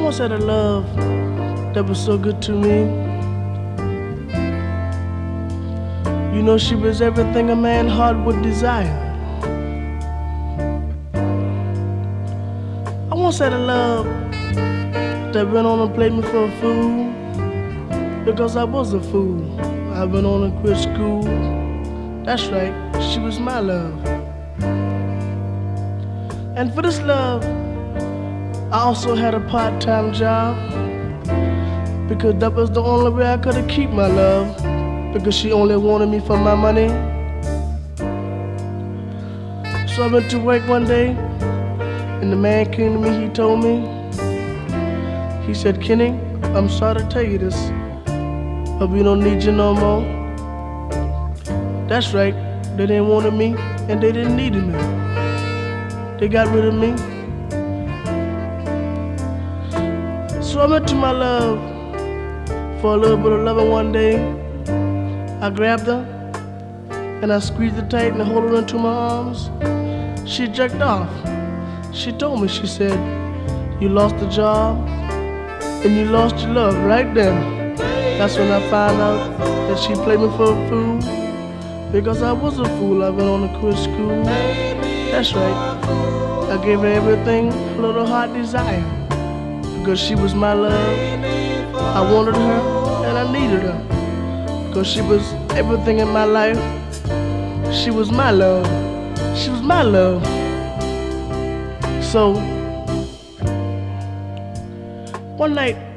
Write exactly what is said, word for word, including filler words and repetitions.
once had a love that was so good to me. You know, she was everything a man's heart would desire. I once had a love that went on and played me for a fool, because I was a fool. I went on and quit school. That's right, she was my love. And for this love, I also had a part-time job, because that was the only way I could keep my love, because she only wanted me for my money. So I went to work one day, and the man came to me, he told me, he said, "Kenny, I'm sorry to tell you this, but we don't need you no more." That's right, they didn't want me, and they didn't need me. They got rid of me. So I went to my love for a little bit of loving one day. I grabbed her, and I squeezed her tight and held her into my arms. She jerked off. She told me, she said, "You lost the job, and you lost your love right then." That's when I found out that she played me for a fool, because I was a fool. I went on to quit school. That's right, I gave her everything a little heart desire, because she was my love. I wanted her and I needed her, because she was everything in my life. She was my love. She was my love. So one night